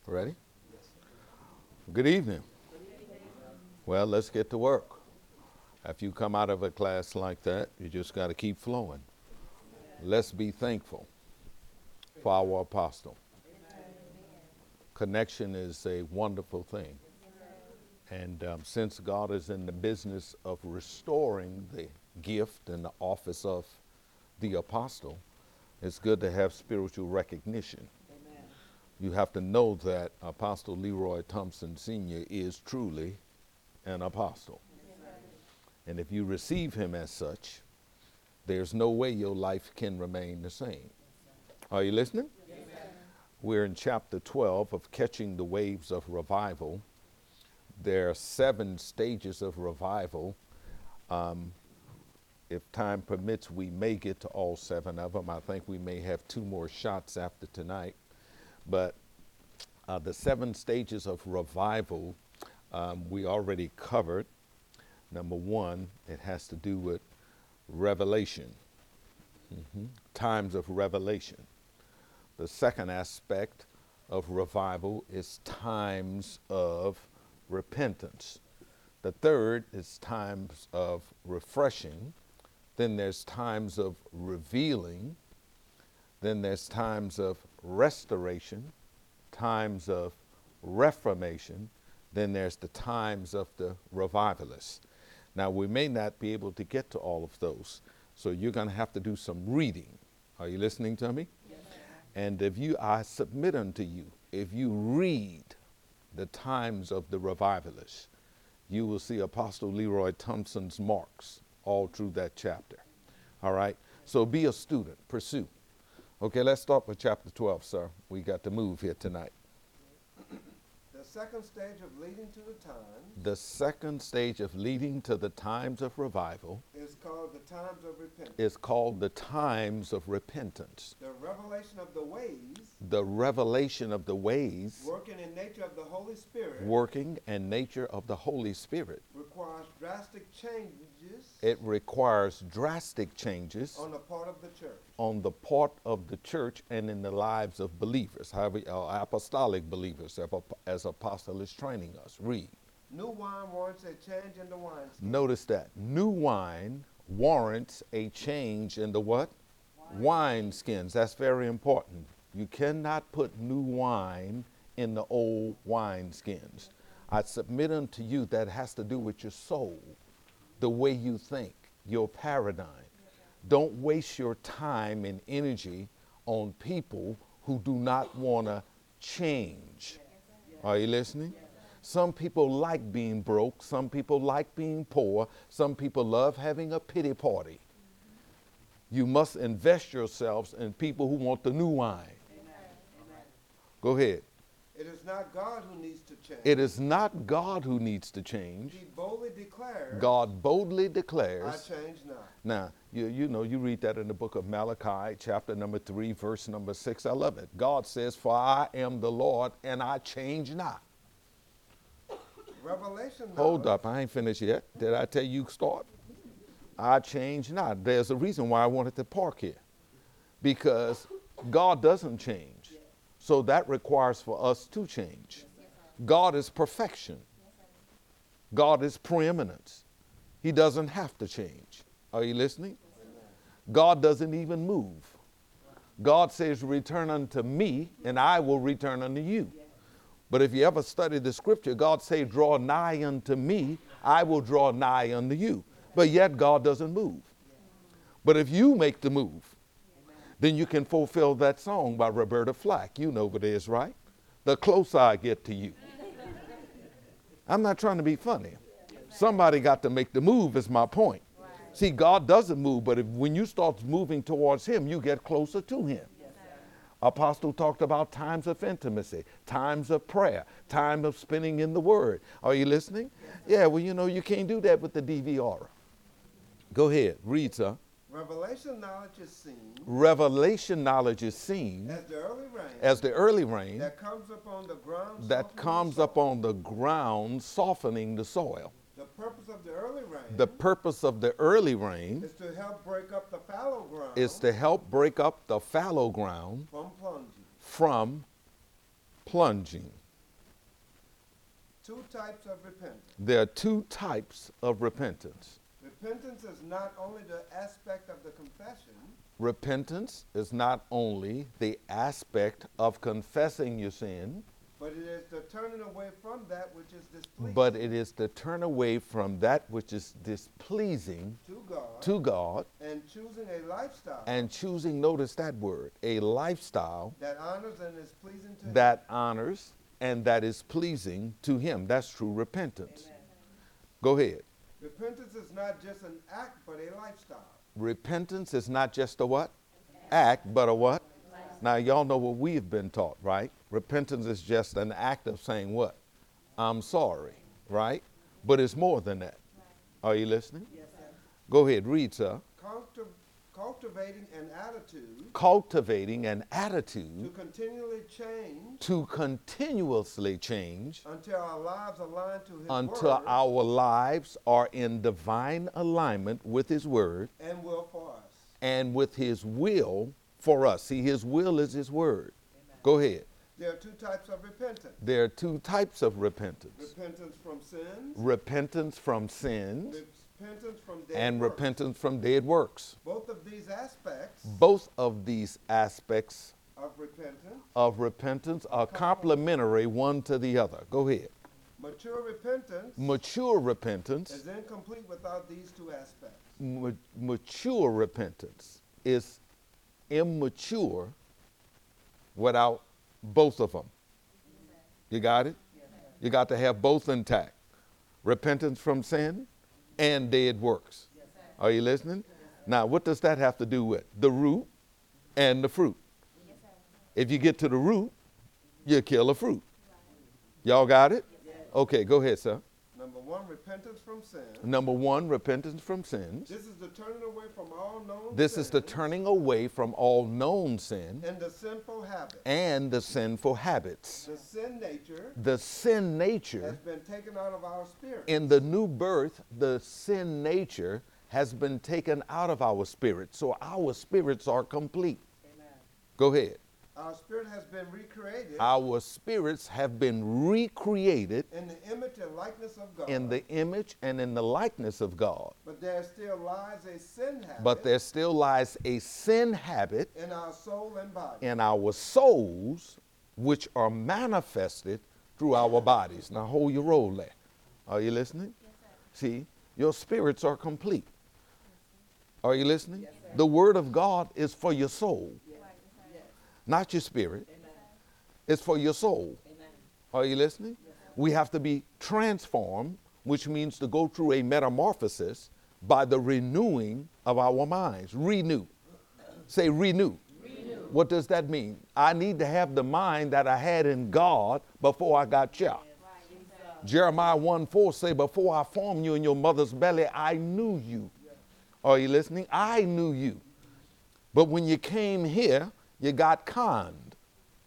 Ready? Good evening. Well, let's get to work. After you come out of a class like that, you just got to keep flowing. Let's be thankful for our apostle. Connection is a wonderful thing. And since God is in the business of restoring the gift and the office of the apostle, it's good to have spiritual recognition. You have to know that Apostle Leroy Thompson Sr. is truly an apostle. And if you receive him as such, there's no way your life can remain the same. Are you listening? Yes, we're in chapter 12 of Catching the Waves of Revival. There are 7 stages of revival. If time permits, we may get to all 7 of them. I think we may have 2 more shots after tonight. But the 7 stages of revival we already covered. Number 1, it has to do with revelation, times of revelation. The second aspect of revival is times of repentance. The third is times of refreshing. Then there's times of revealing. Then there's times of restoration, times of reformation. Then there's the times of the revivalists. Now, we may not be able to get to all of those, so you're going to have to do some reading. Are you listening to me? Yes. And I submit unto you, if you read the times of the revivalists, you will see Apostle Leroy Thompson's marks all through that chapter. All right? So be a student, pursue. Okay, let's start with chapter 12, sir. We got to move here tonight. The second stage of leading to the times. The second stage of leading to the times of revival is called the times of repentance. Is called the times of repentance. The revelation of the ways. The revelation of the ways. Working in nature of the Holy Spirit. Working and nature of the Holy Spirit. Requires drastic changes. It requires drastic changes. On the part of the church. On the part of the church and in the lives of believers, apostolic believers, as apostle is training us. Read. New wine warrants a change in the wineskin. Notice that. New wine warrants a change in the what? Wine skins. That's very important. You cannot put new wine in the old wine skins. I submit unto you that has to do with your soul, the way you think, your paradigm. Don't waste your time and energy on people who do not want to change. Are you listening? Some people like being broke. Some people like being poor. Some people love having a pity party. You must invest yourselves in people who want the new wine. Go ahead. It is not God who needs to change. It is not God who needs to change. He boldly declares. God boldly declares. I change not. Now, you read that in the book of Malachi, chapter number 3, verse number 6. I love it. God says, "For I am the Lord, and I change not." Revelation. Hold up, I ain't finished yet. Did I tell you start? I change not. There's a reason why I wanted to park here. Because God doesn't change. So that requires for us to change. God is perfection. God is preeminence. He doesn't have to change. Are you listening? God doesn't even move. God says, "Return unto me, and I will return unto you." But if you ever study the scripture, God says, "Draw nigh unto me, I will draw nigh unto you." But yet God doesn't move. But if you make the move, then you can fulfill that song by Roberta Flack. You know what it is, right? The closer I get to you. I'm not trying to be funny. Somebody got to make the move is my point. See, God doesn't move, but when you start moving towards him, you get closer to him. Apostle talked about times of intimacy, times of prayer, time of spending in the Word. Are you listening? Yeah, well, you can't do that with the DVR. Go ahead, read, sir. Revelation knowledge is seen. Revelation knowledge is seen as the early rain. As the early rain that comes upon the ground. That comes upon the ground, softening the soil. The purpose of the early rain. The purpose of the early rain is to help break up the fallow ground. Is to help break up the fallow ground from plunging. From plunging. Two types of repentance. There are two types of repentance. Repentance is not only the aspect of the confession, Repentance is not only the aspect of confessing your sin, but it is the turning away from that which is displeasing but it is to turn away from that which is displeasing to God, to God and choosing a lifestyle and choosing, notice that word, a lifestyle that honors and is pleasing to Him. that honors and that is pleasing to Him. That's true repentance. Amen. Go ahead. Repentance is not just an act, but a lifestyle. Repentance is not just a what? Act, but a what? Now, y'all know what we've been taught, right? Repentance is just an act of saying what? I'm sorry, right? But it's more than that. Are you listening? Yes, sir. Go ahead, read, sir. Cultivating an attitude Cultivating an to attitude continually change to continuously change until our lives align to His until word our lives are in divine alignment with His word and will for us. and with His will for us. See, His will is His word. Go ahead. There are two types of repentance. There are two types of repentance. Repentance from sins, Repentance from sins repentance from dead and works. repentance from dead works. Both of these aspects Both of these aspects of repentance, are complementary one to the other. Go ahead. mature repentance Mature repentance, is incomplete without these two aspects. mature repentance is immature without both of them. You got it? You got to have both intact. Repentance from sin and dead works. Are you listening? Now, what does that have to do with? The root and the fruit. If you get to the root, you kill the fruit. Y'all got it? Okay, go ahead, sir. Number one, repentance from sin. Number one, repentance from sins. This is the turning away from all known This is the sins turning away from all known sin and the sinful habits. and the sinful habits. The sin nature The sin has nature, been taken out of our spirit. in the new birth, the sin nature has been taken out of our spirit. So our spirits are complete. Amen. Go ahead. Our spirit has been recreated Our spirits have been recreated in the image and likeness of God. in the image and in the likeness of God. But there still lies a sin habit But there still lies a sin habit in our soul and body. in our souls, which are manifested through our bodies. Now hold your roll there. Are you listening? See, your spirits are complete. Are you listening? The word of God is for your soul, not your spirit. It's for your soul. Are you listening? We have to be transformed, which means to go through a metamorphosis by the renewing of our minds. Renew. Say renew. What does that mean? I need to have the mind that I had in God before I got you. Jeremiah 1:4 say, before I formed you in your mother's belly, I knew you. Are you listening? I knew you. But when you came here, you got conned.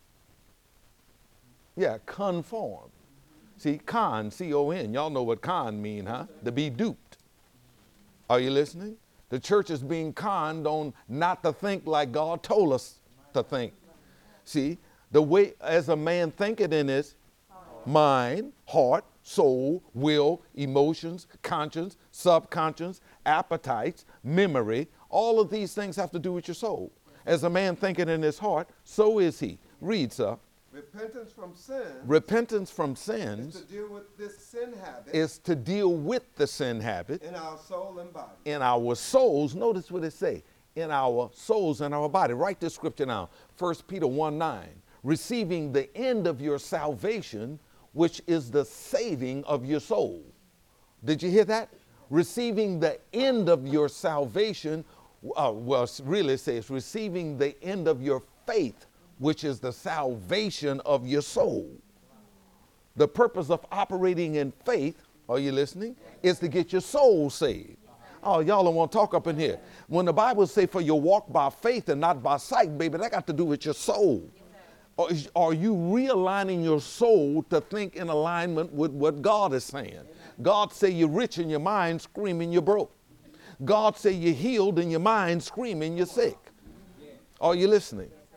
Yeah, conformed. See, con, C-O-N. Y'all know what con mean, huh? To be duped. Are you listening? The church is being conned on not to think like God told us to think. See, the way as a man thinketh in his mind, heart, soul, will, emotions, conscience, subconscious, appetites, memory, all of these things have to do with your soul. As a man thinketh in his heart, so is he. Read, sir. Repentance from sin Repentance from is sins to deal with this sin habit is to deal with the sin habit in our soul and body. in our souls. Notice what it say. In our souls and our body. Write this scripture now. 1 Peter 1:9. Receiving the end of your salvation, which is the saving of your soul. Did you hear that? Receiving the end of your salvation, really it says receiving the end of your faith, which is the salvation of your soul. The purpose of operating in faith, are you listening, is to get your soul saved. Oh, y'all don't want to talk up in here. When the Bible say for you walk by faith and not by sight, baby, that got to do with your soul. Are you realigning your soul to think in alignment with what God is saying? God say you're rich in your mind, screaming you're broke. God say you're healed in your mind, screaming you're sick. Are you listening?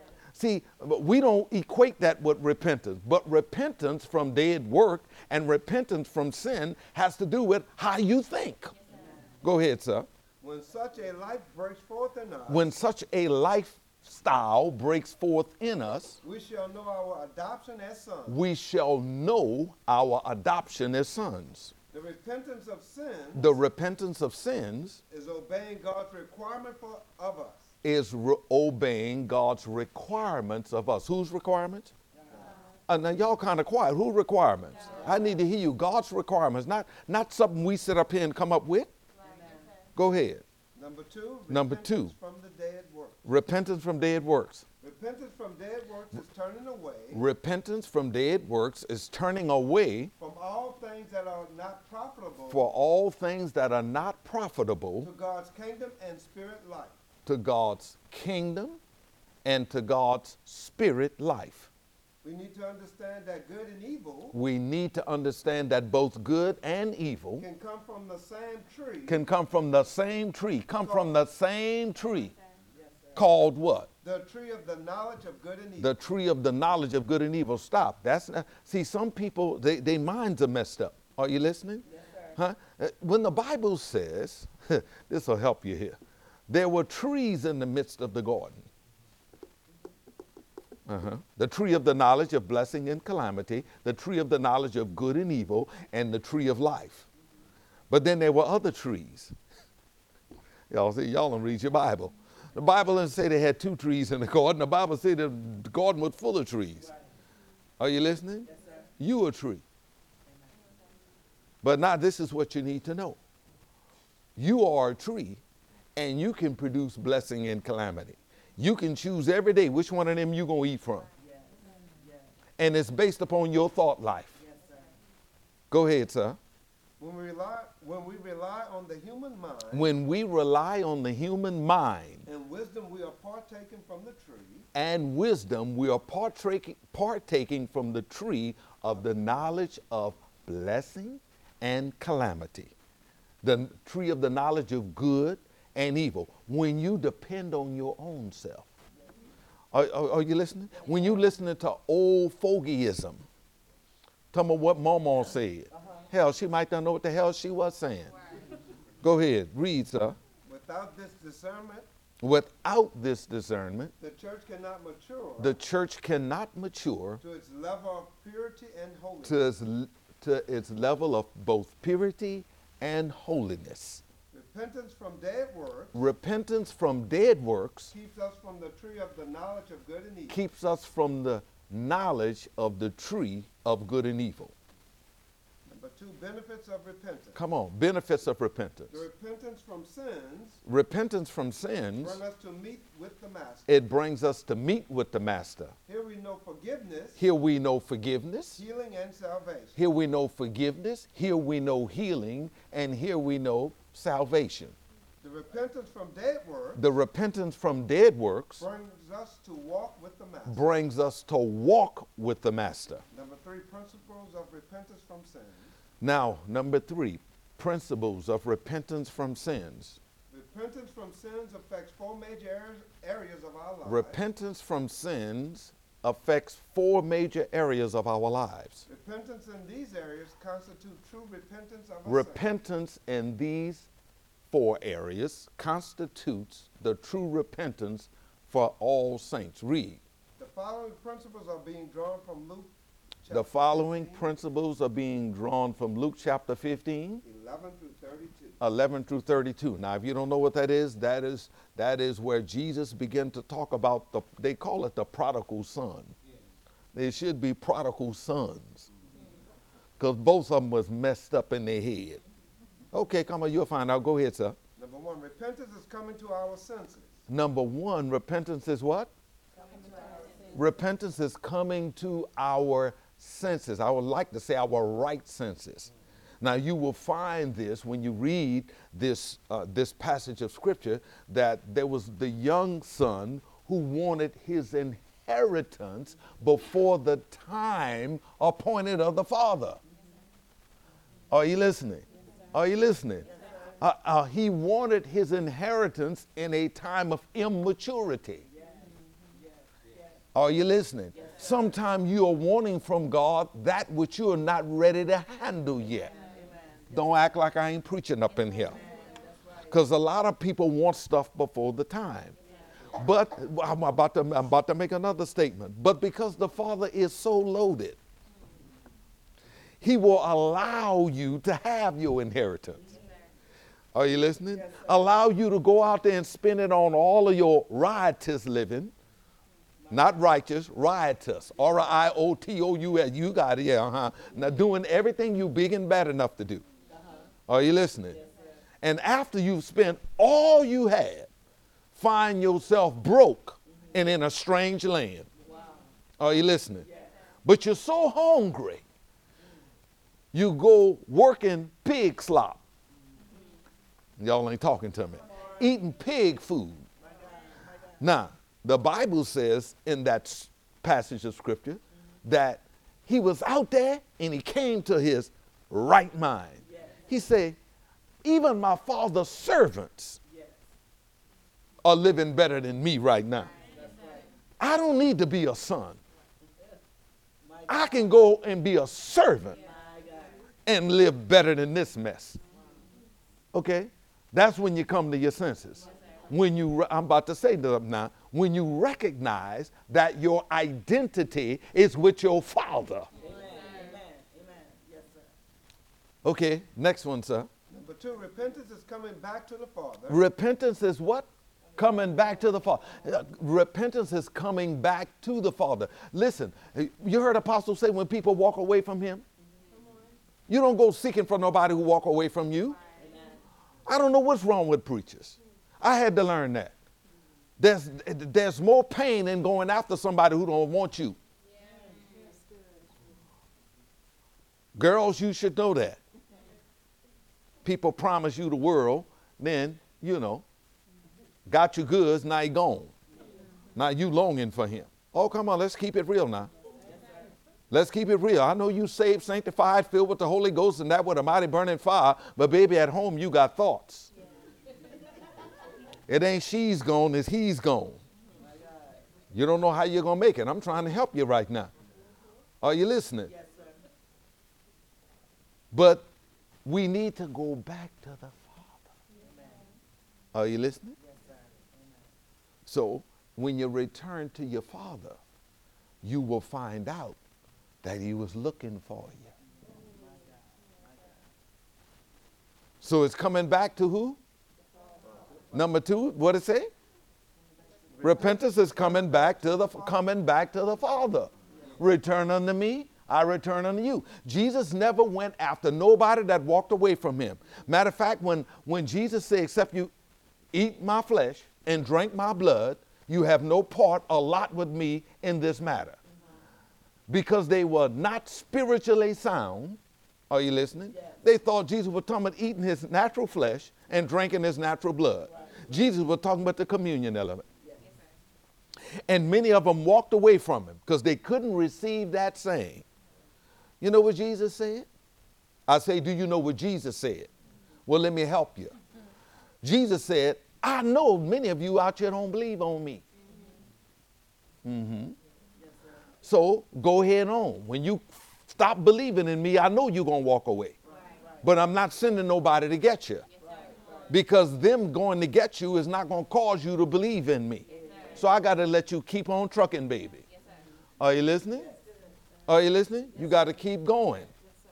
See, we don't equate that with repentance, but repentance from dead work and repentance from sin has to do with how you think. Go ahead, sir. When such a life breaks forth in us, When such a lifestyle breaks forth in us, we shall know our adoption as sons. we shall know our adoption as sons. The repentance of sin The repentance of sins is obeying God's requirement of us. is obeying God's requirements of us. Whose requirements? Now y'all kind of quiet. Whose requirements? I need to hear you. God's requirements, not something we sit up here and come up with. Go ahead. Number two, Number repentance two. from the dead works. Repentance from dead works. Repentance from dead works is turning away Repentance from dead works is turning away from all things that are not profitable for all things that are not profitable to God's kingdom and spirit life. to God's kingdom and to God's spirit life. We need to understand that good and evil We need to understand that both good and evil can come from the same tree. can come from the same tree, called what? The tree of the knowledge of good and evil. The tree of the knowledge of good and evil. Stop. That's not, see, some people, their minds are messed up. Are you listening? Yes, sir. Huh? When the Bible says, this will help you here, there were trees in the midst of the garden. The tree of the knowledge of blessing and calamity, the tree of the knowledge of good and evil, and the tree of life. But then there were other trees. Y'all see, y'all don't read your Bible. The Bible doesn't say they had two trees in the garden. The Bible said the garden was full of trees. Are you listening? Yes, sir. You a tree. But now this is what you need to know. You are a tree, and you can produce blessing and calamity. You can choose every day which one of them you're going to eat from. Yes. Yes. And it's based upon your thought life. Yes, sir. Go ahead, sir. When we rely on the human mind When we rely on the human mind and wisdom, we are partaking from the tree and wisdom, we are partaking from the tree of the knowledge of blessing and calamity. The tree of the knowledge of good and evil. When you depend on your own self. Are you listening? When you listening to old fogeyism, tell me what Mama said. Hell, she might not know what the hell she was saying. Go ahead, read, sir. Without this discernment, Without this discernment, the church cannot mature the church cannot mature to its level of purity and holiness. to its level of both purity and holiness. Repentance from dead works Repentance from dead works keeps us from the tree of the knowledge of good and evil. keeps us from the knowledge of the tree of good and evil. Number two, benefits of repentance. Come on, benefits of repentance. The repentance from sins Repentance from sins, bring us to meet with the Master. it brings us to meet with the Master. Here we know forgiveness, Here we know forgiveness. healing, and salvation. Here we know forgiveness. Here we know healing. And here we know salvation. The repentance from dead works The repentance from dead works brings us to walk with the Master. brings us to walk with the Master. Number three, principles of repentance from sins. Now, number three, principles of repentance from sins. Repentance from sins affects four major areas of our lives. Repentance from sins affects four major areas of our lives. Repentance in these areas constitute true repentance of a sin. Repentance in these four areas constitutes the true repentance for all saints. Read. The following principles are being drawn from Luke chapter The following 15, principles are being drawn from Luke chapter 15, 11 through 32. 11 through 32. Now, if you don't know what that is where Jesus began to talk about they call it the prodigal son. There should be prodigal sons, because both of them was messed up in their head. Okay, come on, you'll find out. Go ahead, sir. Number one, repentance is coming to our senses. Number one, repentance is what? Repentance is coming to our senses. I would like to say our right senses. Now, you will find this when you read this passage of Scripture, that there was the young son who wanted his inheritance before the time appointed of the father. Are you listening? Are you listening? He wanted his inheritance in a time of immaturity. Are you listening? Sometimes you are wanting from God that which you are not ready to handle yet. Don't act like I ain't preaching up in here. Because a lot of people want stuff before the time. But I'm about to make another statement. But because the Father is so loaded, he will allow you to have your inheritance. Are you listening? Allow you to go out there and spend it on all of your riotous living. Not righteous, riotous. R-I-O-T-O-U-S. You got it, yeah, Now doing everything you big and bad enough to do. Are you listening? And after you've spent all you had, find yourself broke and in a strange land. Are you listening? But you're so hungry, you go working pig slop. Y'all ain't talking to me. Eating pig food. Now, the Bible says in that passage of scripture that he was out there and he came to his right mind. He said, even my father's servants are living better than me right now. I don't need to be a son. I can go and be a servant and live better than this mess. Okay? That's when you come to your senses. I'm about to say them now, when you recognize that your identity is with your Father. Okay, next one, sir. Number 2, repentance is coming back to the Father. Repentance is what? Coming back to the Father. Repentance is coming back to the Father. Listen, you heard Apostle say when people walk away from him, you don't go seeking for nobody who walk away from you. I don't know what's wrong with preachers. I had to learn that. There's more pain in going after somebody who don't want you. Girls, you should know that. People promise you the world, then, got your goods, now you gone. Now you longing for him. Oh, come on, let's keep it real now. Let's keep it real. I know you saved, sanctified, filled with the Holy Ghost, and that with a mighty burning fire, but baby, at home you got thoughts. It ain't she's gone, it's he's gone. You don't know how you're going to make it. I'm trying to help you right now. Are you listening? Yes, sir. But we need to go back to the Father. Amen. Are you listening? Yes, sir. Amen. So when you return to your Father, you will find out that he was looking for you. So it's coming back to who? Number 2, what it say? Repentance is coming back to the Father. Return unto me, I return unto you. Jesus never went after nobody that walked away from him. Matter of fact, when Jesus said, except you eat my flesh and drink my blood, you have no part or lot with me in this matter. Because they were not spiritually sound. Are you listening? Yes. They thought Jesus was talking about eating his natural flesh and drinking his natural blood. Right. Jesus was talking about the communion element. Yes. And many of them walked away from him because they couldn't receive that saying. You know what Jesus said? I say, do you know what Jesus said? Well, let me help you. Jesus said, I know many of you out here don't believe on me. So go ahead on. When you stop believing in me, I know you're going to walk away. But I'm not sending nobody to get you. Because them going to get you is not going to cause you to believe in me. So I got to let you keep on trucking, baby. Are you listening? Are you listening? You got to keep going.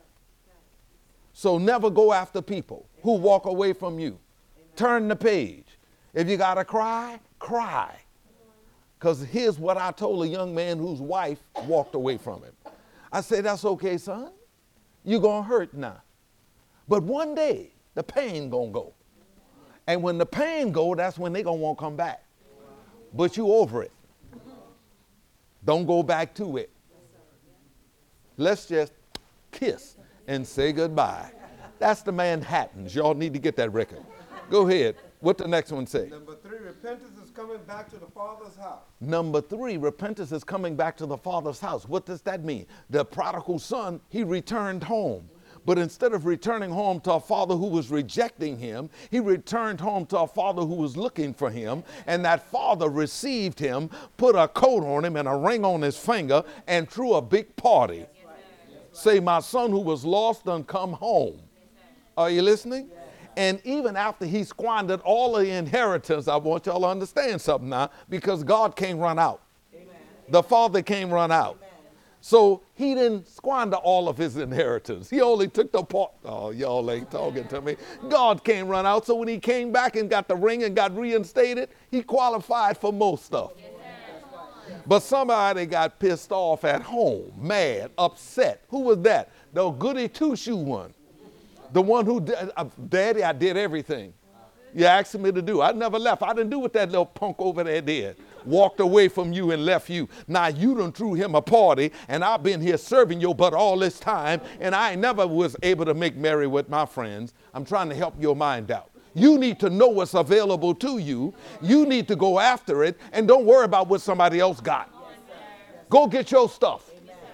So never go after people who walk away from you. Turn the page. If you got to cry, cry. Because here's what I told a young man whose wife walked away from him. I said, that's okay, son. You're going to hurt now. But one day, the pain going to go. And when the pain go, that's when they going to want to come back. But you over it. Don't go back to it. Let's just kiss and say goodbye. That's the Manhattans. Y'all need to get that record. Go ahead. What the next one say? Number 3, repentance is coming back to the Father's house. Number 3, repentance is coming back to the Father's house. What does that mean? The prodigal son, he returned home. But instead of returning home to a father who was rejecting him, he returned home to a father who was looking for him. And that father received him, put a coat on him and a ring on his finger, and threw a big party. Say, my son who was lost done come home. Are you listening? And even after he squandered all of the inheritance, I want y'all to understand something now, because God can't run out. The father can't run out. So he didn't squander all of his inheritance. He only took the part. Oh, y'all ain't talking to me. God can't run out. So when he came back and got the ring and got reinstated, he qualified for most stuff. But somebody got pissed off at home, mad, upset. Who was that? The goody two-shoe one. The one who, Daddy, I did everything you asked me to do. I never left. I didn't do what that little punk over there did. Walked away from you and left you. Now you done threw him a party, and I've been here serving your butt all this time, and I never was able to make merry with my friends. I'm trying to help your mind out. You need to know what's available to you. You need to go after it, and don't worry about what somebody else got. Go get your stuff.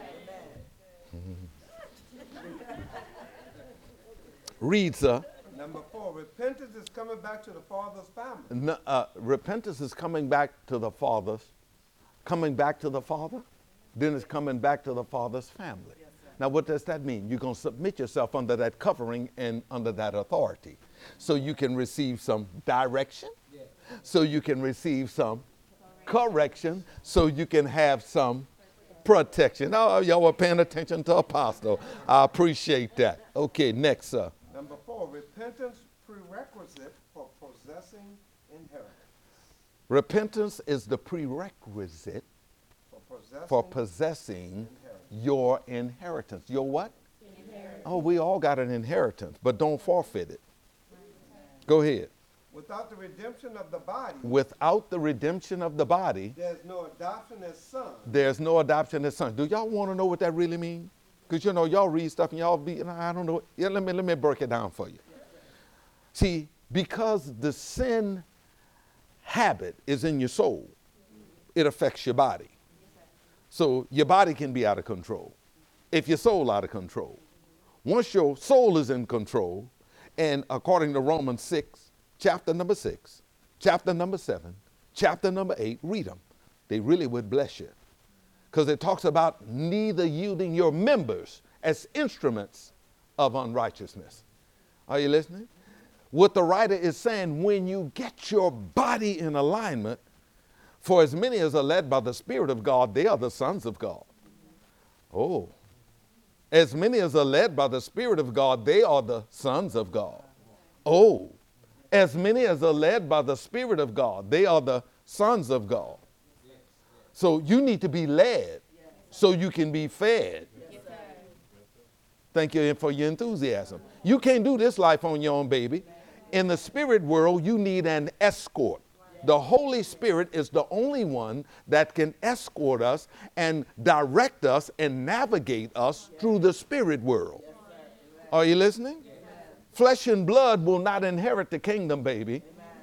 Read, sir. Number 4, repentance is coming back to the father's family. Repentance is coming back to the father's, coming back to the father, then it's coming back to the father's family. Now, what does that mean? You're going to submit yourself under that covering and under that authority, so you can receive some direction, so you can receive some correction, so you can have some protection. Oh, y'all were paying attention to Apostle. I appreciate that. Okay, next, sir. Number 4, repentance prerequisite for possessing inheritance. Repentance is the prerequisite for possessing your inheritance. Your what? Inheritance. Oh, we all got an inheritance, but don't forfeit it. Go ahead. Without the redemption of the body. Without the redemption of the body. There's no adoption as sons. There's no adoption as sons. Do y'all want to know what that really means? Because, you know, y'all read stuff and y'all be, I don't know. Yeah, let me break it down for you. See, because the sin habit is in your soul, it affects your body. So your body can be out of control if your soul out of control. Once your soul is in control, and according to Romans 6, chapter number 6, chapter number 7, chapter number 8, read them. They really would bless you. Because it talks about neither yielding your members as instruments of unrighteousness. Are you listening? What the writer is saying, when you get your body in alignment, for as many as are led by the Spirit of God, they are the sons of God. Oh. As many as are led by the Spirit of God, they are the sons of God. Oh. As many as are led by the Spirit of God, they are the sons of God. So you need to be led so you can be fed. Thank you for your enthusiasm. You can't do this life on your own, baby. In the spirit world, you need an escort. The Holy Spirit is the only one that can escort us and direct us and navigate us through the spirit world. Are you listening? Flesh and blood will not inherit the kingdom, baby.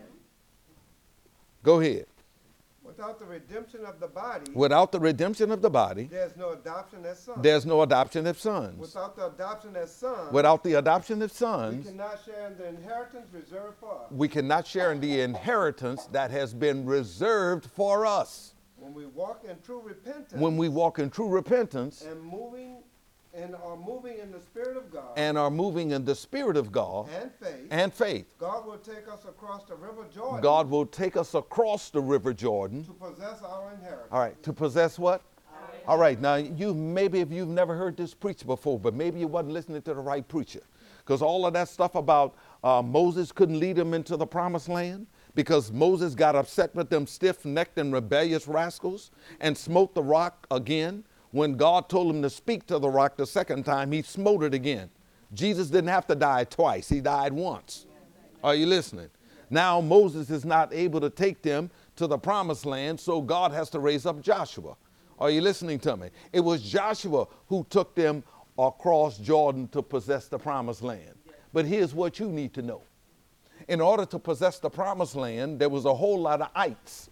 Go ahead. Without the redemption of the body. Without the redemption of the body. There's no adoption as sons. There's no adoption of sons. Without the adoption as sons. Without the adoption of sons. We cannot share in the inheritance reserved for us. We cannot share in the inheritance that has been reserved for us. When we walk in true repentance. When we walk in true repentance. And are moving in the Spirit of God. And are moving in the Spirit of God. And faith. And faith. God will take us across the river Jordan. God will take us across the river Jordan. To possess our inheritance. All right. To possess what? All right. Now, maybe if you've never heard this preached before, but maybe you wasn't listening to the right preacher. Because all of that stuff about Moses couldn't lead them into the promised land because Moses got upset with them stiff-necked and rebellious rascals and smote the rock again. When God told him to speak to the rock the second time, he smote it again. Jesus didn't have to die twice. He died once. Are you listening? Now Moses is not able to take them to the promised land, so God has to raise up Joshua. Are you listening to me? It was Joshua who took them across Jordan to possess the promised land. But here's what you need to know. In order to possess the promised land, there was a whole lot of ites.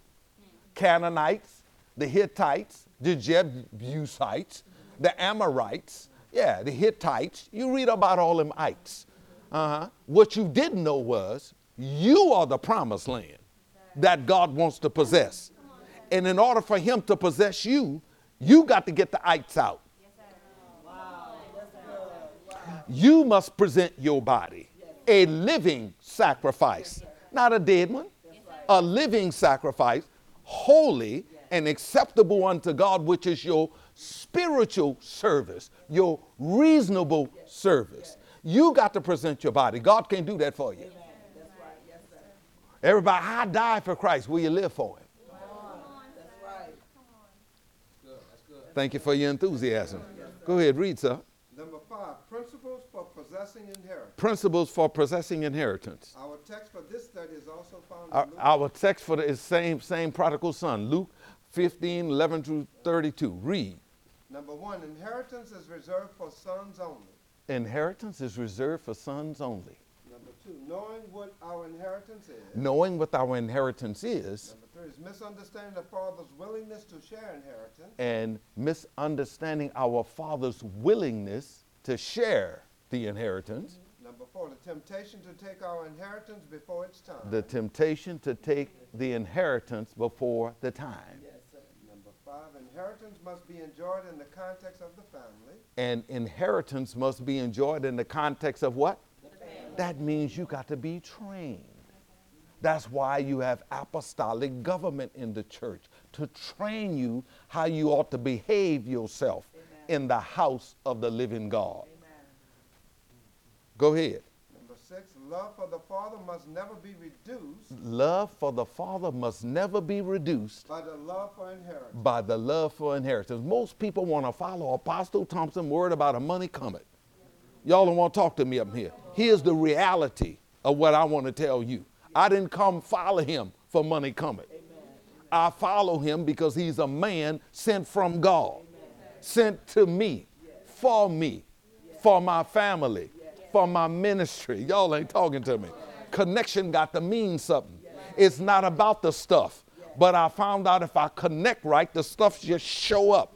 Canaanites, the Hittites, the Jebusites, the Amorites, Yeah, the Hittites. You read about all them ites. What you didn't know was you are the promised land that God wants to possess. And in order for him to possess you, you got to get the ites out. You must present your body a living sacrifice, not a dead one, a living sacrifice, holy and acceptable unto God, which is your spiritual service, your reasonable service. You got to present your body. God can't do that for you. Everybody, I died for Christ. Will you live for him? Thank you for your enthusiasm. Go ahead, read, sir. Number 5, principles for possessing inheritance. Principles for possessing inheritance. Our text for this study is also found in Luke. Our text for the is same prodigal son, Luke 15, 11 through 32. Read. Number 1, inheritance is reserved for sons only. Inheritance is reserved for sons only. Number 2, knowing what our inheritance is. Knowing what our inheritance is. Number 3 is misunderstanding the Father's willingness to share inheritance. And misunderstanding our Father's willingness to share the inheritance. Number 4, the temptation to take our inheritance before it's time. The temptation to take the inheritance before the time. Number 5, inheritance must be enjoyed in the context of the family. And inheritance must be enjoyed in the context of what? That means you got to be trained. That's why you have apostolic government in the church, to train you how you ought to behave yourself in the house of the living God. Go ahead. Number 6, love for the Father must never be reduced. Love for the Father must never be reduced By the love for inheritance. by the love for inheritance. Most people want to follow Apostle Thompson, word about a money cometh. Y'all don't want to talk to me up here. Here's the reality of what I want to tell you. I didn't come follow him for money cometh. I follow him because he's a man sent from God, sent to me, for my family, for my ministry. Y'all ain't talking to me. Connection got to mean something. It's not about the stuff, but I found out if I connect right, the stuff just show up.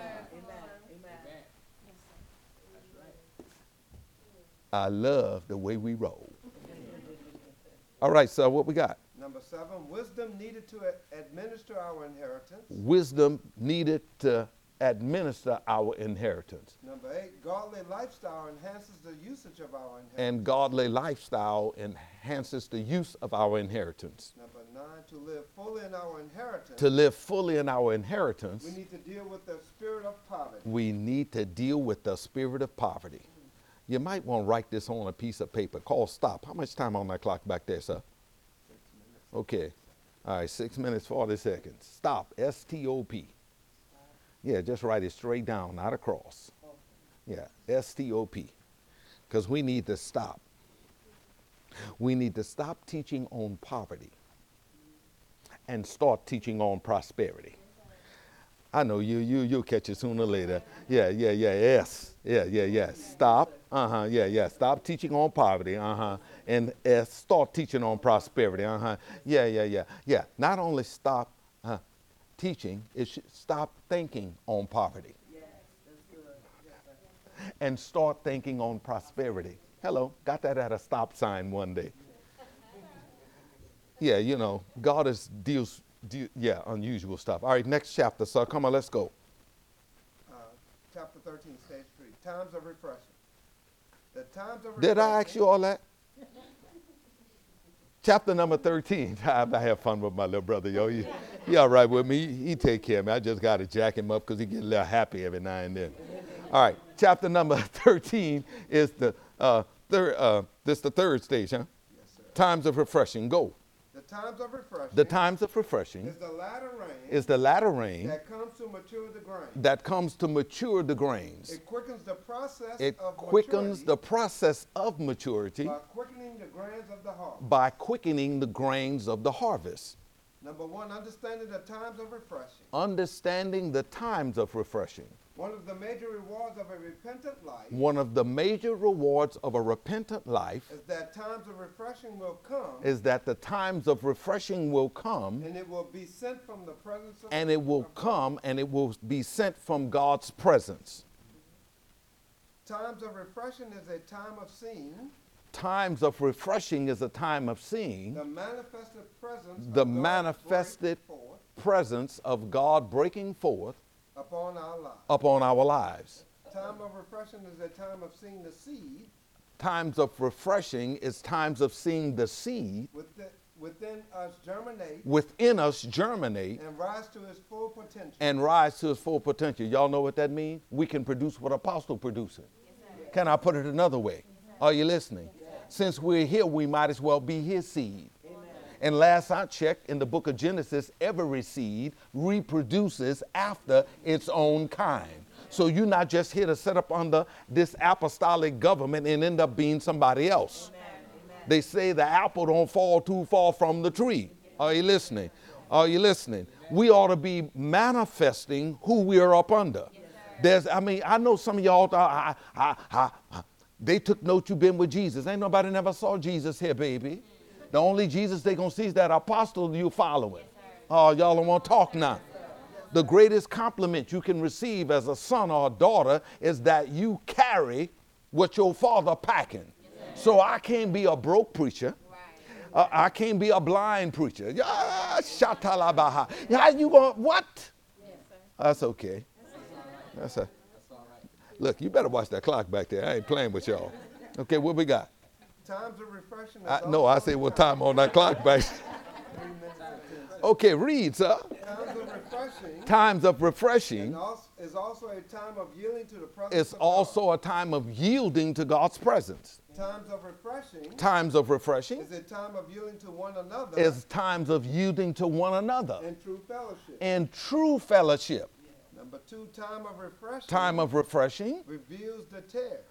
I love the way we roll. All right, so what we got? Number 7, wisdom needed to administer our inheritance. Wisdom needed to administer our inheritance. Number 8, godly lifestyle enhances the usage of our inheritance. And godly lifestyle enhances the use of our inheritance. Number 9, to live fully in our inheritance. To live fully in our inheritance, We need to deal with the spirit of poverty. we need to deal with the spirit of poverty. You might want to write this on a piece of paper. Call stop. How much time on that clock back there, sir? 6 minutes. Okay. All right, 6 minutes, 40 seconds. Stop. S-T-O-P. Yeah, just write it straight down, not across. Yeah, S-T-O-P. Because we need to stop. We need to stop teaching on poverty and start teaching on prosperity. I know you'll catch it sooner or later. Yes. Yeah. Stop. Stop teaching on poverty. And start teaching on prosperity. Yeah. Not only stop teaching, it should stop thinking on poverty. And start thinking on prosperity. Hello, got that at a stop sign one day. Yeah, you know, God deals unusual stuff. All right, next chapter, sir. Come on, let's go. Chapter 13, stage 3, times of refreshing. The times of refreshing. Did I ask you all that? Chapter number 13. I have fun with my little brother, yo. He all right with me. He take care of me. I just got to jack him up because he get a little happy every now and then. All right, chapter number 13 is the third stage, huh? Yes, sir. Times of refreshing. Go. The times of refreshing. The times of refreshing is the latter rain. is the latter rain that comes to mature the grain. that comes to mature the grains. It quickens the process It of quickens maturity the process of maturity by quickening the grains of the harvest. by quickening the grains of the harvest. Number 1, understanding the times of refreshing. Understanding the times of refreshing. One of the major rewards of a repentant life One of the major rewards of a repentant life is that times of refreshing will come, is that the times of refreshing will come, and it will be sent from the presence of and it will of God. come and it will be sent from God's presence. Times of refreshing is a time of seeing Times of refreshing is a time of seeing the manifested presence the of God manifested break forth presence of God breaking forth upon our lives. upon our lives. Time of refreshing is a time of seeing the seed Times of refreshing is times of seeing the seed within us germinate within us germinate and rise to its full potential. and rise to its full potential. Y'all know what that means? We can produce what Apostle producing. Can I put it another way? Are you listening? Since we're here, we might as well be his seed. And last I checked, in the book of Genesis, every seed reproduces after its own kind. So you're not just here to set up under this apostolic government and end up being somebody else. They say the apple don't fall too far from the tree. Are you listening? Are you listening? We ought to be manifesting who we are up under. I know some of y'all, they took note you've been with Jesus. Ain't nobody never saw Jesus here, baby. The only Jesus they gonna see is that apostle you following. Oh, y'all don't want to talk now. The greatest compliment you can receive as a son or a daughter is that you carry what your father packing. So I can't be a broke preacher. I can't be a blind preacher. Shatalabaha. Yeah, you going what? That's okay. That's a. Look, you better watch that clock back there. I ain't playing with y'all. Okay, what we got? Times of refreshing. No, I say what time on that clock back. Okay, read, sir. Times of refreshing. Times of refreshing Is also a time of yielding to the presence. is of also God. a time of yielding to God's presence. Times of refreshing. Times of refreshing Is a time of yielding to one another. is times of yielding to one another in true fellowship. in true fellowship. Number 2, time of refreshing. Time of refreshing reveals the tear.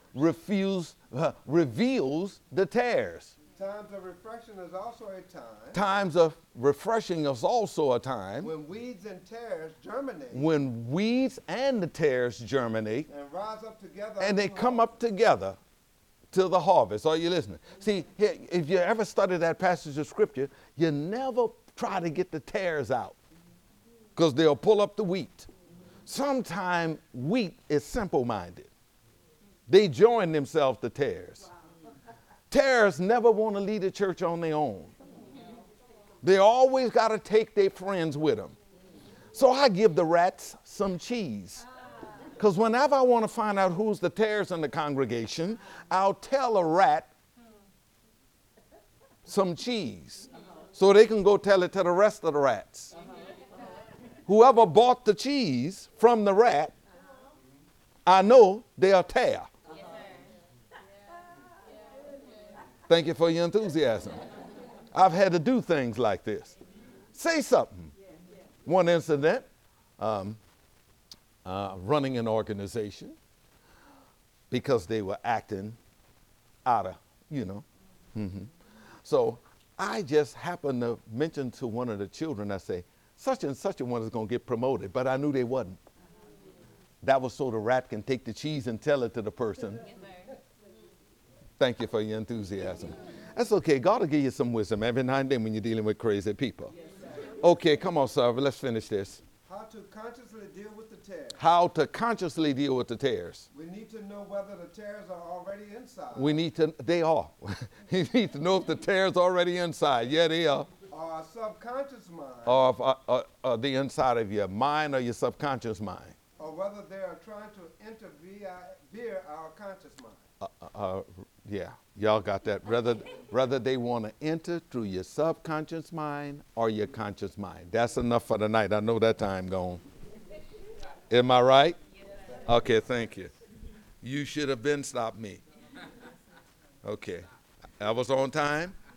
reveals the tares. Times of refreshing is also a time. Times of refreshing is also a time When weeds and tares germinate. when weeds and the tares germinate And rise up together. and they unto come harvest. up together to the harvest. Are you listening? See, here, if you ever study that passage of scripture, you never try to get the tares out because they'll pull up the wheat. Sometimes wheat is simple-minded. They join themselves to tares. Tares never want to lead the church on their own. They always got to take their friends with them. So I give the rats some cheese. Because whenever I want to find out who's the tares in the congregation, I'll tell a rat some cheese so they can go tell it to the rest of the rats. Whoever bought the cheese from the rat, I know they're a tare. Thank you for your enthusiasm. I've had to do things like this. Say something. One incident, running an organization because they were acting out of, So I just happened to mention to one of the children, I say, such and such a one is going to get promoted, but I knew they wasn't. That was so the rat can take the cheese and tell it to the person. Thank you for your enthusiasm. That's okay. God will give you some wisdom every now and then when you're dealing with crazy people. Okay, come on, sir. Let's finish this. How to consciously deal with the tares. How to consciously deal with the tares. We need to know whether the tares are already inside. They are. You need to know if the tares are already inside. Yeah, they are. Or our subconscious mind. Or the inside of your mind or your subconscious mind. Or whether they are trying to enter via our conscious mind. Yeah, y'all got that. Whether they want to enter through your subconscious mind or your conscious mind. That's enough for tonight. I know that time gone. Am I right? Okay, thank you. You should have been stopped me. Okay, I was on time.